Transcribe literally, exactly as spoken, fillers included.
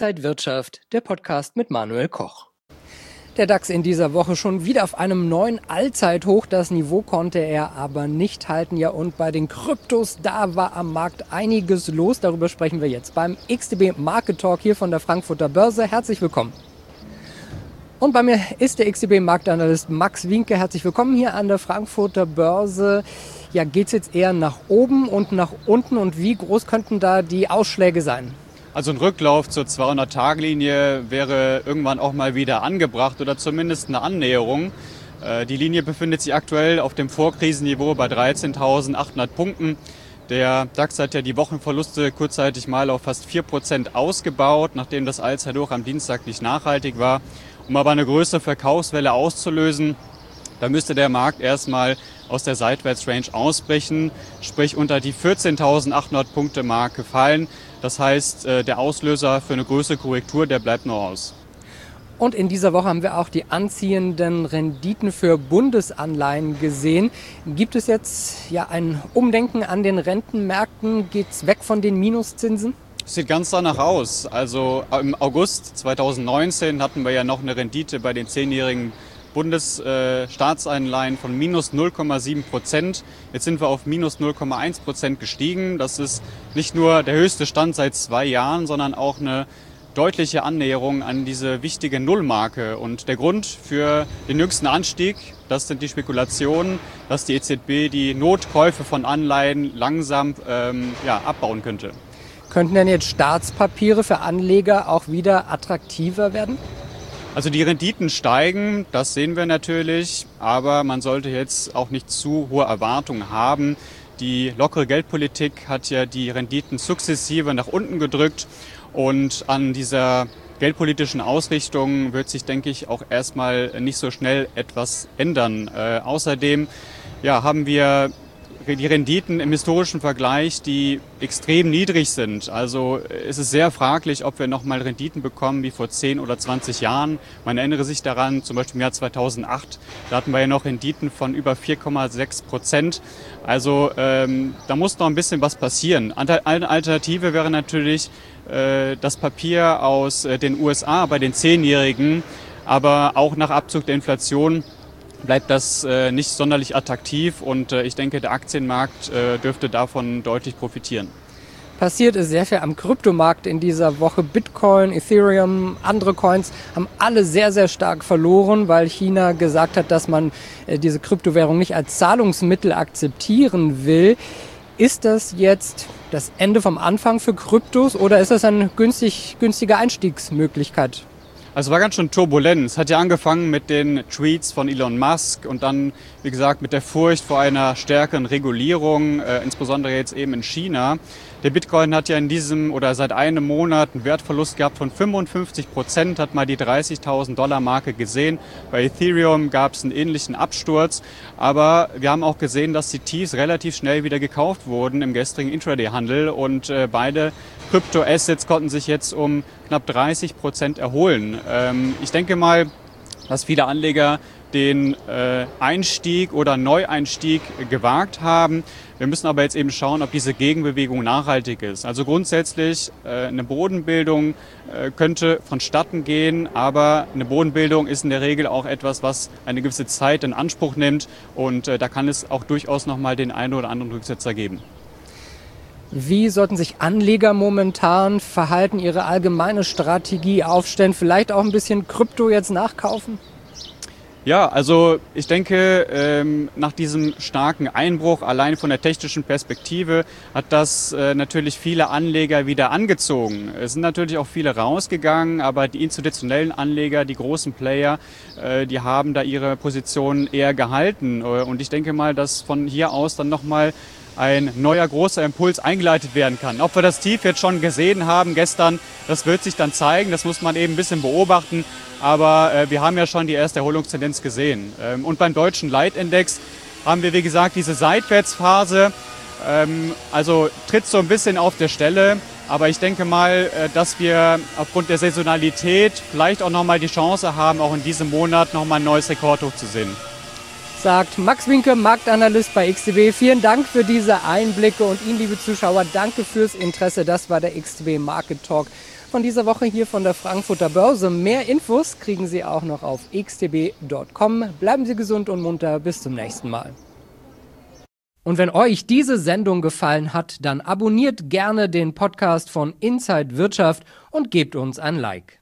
Inside Wirtschaft, der Podcast mit Manuel Koch. Der DAX in dieser Woche schon wieder auf einem neuen Allzeithoch. Das Niveau konnte er aber nicht halten. Ja, und bei den Kryptos, da war am Markt einiges los. Darüber sprechen wir jetzt beim X T B Market Talk hier von der Frankfurter Börse. Herzlich willkommen. Und bei mir ist der X T B Marktanalyst Max Wienke. Herzlich willkommen hier an der Frankfurter Börse. Ja, geht es jetzt eher nach oben und nach unten? Und wie groß könnten da die Ausschläge sein? Also ein Rücklauf zur zweihundert-Tage-Linie wäre irgendwann auch mal wieder angebracht oder zumindest eine Annäherung. Die Linie befindet sich aktuell auf dem Vorkrisenniveau bei dreizehntausendachthundert Punkten. Der DAX hat ja die Wochenverluste kurzzeitig mal auf fast vier Prozent ausgebaut, nachdem das Allzeithoch am Dienstag nicht nachhaltig war. Um aber eine größere Verkaufswelle auszulösen, da müsste der Markt erstmal aus der Seitwärtsrange ausbrechen, sprich unter die vierzehntausendachthundert Punkte Marke fallen. Das heißt, der Auslöser für eine größere Korrektur, der bleibt noch aus. Und in dieser Woche haben wir auch die anziehenden Renditen für Bundesanleihen gesehen. Gibt es jetzt ja ein Umdenken an den Rentenmärkten? Geht es weg von den Minuszinsen? Sieht ganz danach aus. Also im August zweitausendneunzehn hatten wir ja noch eine Rendite bei den zehnjährigen Bundesstaatsanleihen von minus null Komma sieben Prozent. Jetzt sind wir auf minus null Komma eins Prozent gestiegen. Das ist nicht nur der höchste Stand seit zwei Jahren, sondern auch eine deutliche Annäherung an diese wichtige Nullmarke. Und der Grund für den jüngsten Anstieg, das sind die Spekulationen, dass die E Z B die Notkäufe von Anleihen langsam ähm, ja, abbauen könnte. Könnten denn jetzt Staatspapiere für Anleger auch wieder attraktiver werden? Also die Renditen steigen, das sehen wir natürlich, aber man sollte jetzt auch nicht zu hohe Erwartungen haben. Die lockere Geldpolitik hat ja die Renditen sukzessive nach unten gedrückt und an dieser geldpolitischen Ausrichtung wird sich, denke ich, auch erstmal nicht so schnell etwas ändern. Äh, außerdem ja, haben wir die Renditen im historischen Vergleich, die extrem niedrig sind. Also es ist sehr fraglich, ob wir nochmal Renditen bekommen wie vor zehn oder zwanzig Jahren. Man erinnere sich daran, zum Beispiel im Jahr zweitausendacht, da hatten wir ja noch Renditen von über vier Komma sechs Prozent. Also ähm, da muss noch ein bisschen was passieren. Eine Alternative wäre natürlich äh, das Papier aus äh, den U S A bei den Zehnjährigen, aber auch nach Abzug der Inflation bleibt das äh, nicht sonderlich attraktiv und äh, ich denke, der Aktienmarkt äh, dürfte davon deutlich profitieren. Passiert ist sehr viel am Kryptomarkt in dieser Woche. Bitcoin, Ethereum, andere Coins haben alle sehr, sehr stark verloren, weil China gesagt hat, dass man äh, diese Kryptowährung nicht als Zahlungsmittel akzeptieren will. Ist das jetzt das Ende vom Anfang für Kryptos oder ist das eine günstig, günstige Einstiegsmöglichkeit? Also es war ganz schön turbulent. Es hat ja angefangen mit den Tweets von Elon Musk und dann, wie gesagt, mit der Furcht vor einer stärkeren Regulierung, äh, insbesondere jetzt eben in China. Der Bitcoin hat ja in diesem oder seit einem Monat einen Wertverlust gehabt von fünfundfünfzig Prozent, hat mal die dreißigtausend Dollar Marke gesehen. Bei Ethereum gab es einen ähnlichen Absturz, aber wir haben auch gesehen, dass die Tiefs relativ schnell wieder gekauft wurden im gestrigen Intraday-Handel und äh, beide Kryptoassets konnten sich jetzt um knapp dreißig Prozent erholen. Ähm, ich denke mal, dass viele Anleger den äh, Einstieg oder Neueinstieg gewagt haben. Wir müssen aber jetzt eben schauen, ob diese Gegenbewegung nachhaltig ist. Also grundsätzlich äh, eine Bodenbildung äh, könnte vonstatten gehen, aber eine Bodenbildung ist in der Regel auch etwas, was eine gewisse Zeit in Anspruch nimmt und äh, da kann es auch durchaus nochmal den einen oder anderen Rücksetzer geben. Wie sollten sich Anleger momentan verhalten, ihre allgemeine Strategie aufstellen, vielleicht auch ein bisschen Krypto jetzt nachkaufen? Ja, also ich denke, ähm, nach diesem starken Einbruch allein von der technischen Perspektive hat das äh, natürlich viele Anleger wieder angezogen. Es sind natürlich auch viele rausgegangen, aber die institutionellen Anleger, die großen Player, äh, die haben da ihre Positionen eher gehalten. Und ich denke mal, dass von hier aus dann nochmal ein neuer großer Impuls eingeleitet werden kann. Ob wir das Tief jetzt schon gesehen haben gestern, das wird sich dann zeigen. Das muss man eben ein bisschen beobachten. Aber äh, wir haben ja schon die erste Erholungstendenz gesehen. Ähm, und beim deutschen Leitindex haben wir, wie gesagt, diese Seitwärtsphase. Ähm, also tritt so ein bisschen auf der Stelle. Aber ich denke mal, äh, dass wir aufgrund der Saisonalität vielleicht auch nochmal die Chance haben, auch in diesem Monat nochmal ein neues Rekordhoch zu sehen. Sagt Max Wienke, Marktanalyst bei X T B. Vielen Dank für diese Einblicke und Ihnen, liebe Zuschauer, danke fürs Interesse. Das war der X T B Market Talk von dieser Woche hier von der Frankfurter Börse. Mehr Infos kriegen Sie auch noch auf x t b punkt com. Bleiben Sie gesund und munter. Bis zum nächsten Mal. Und wenn euch diese Sendung gefallen hat, dann abonniert gerne den Podcast von Inside Wirtschaft und gebt uns ein Like.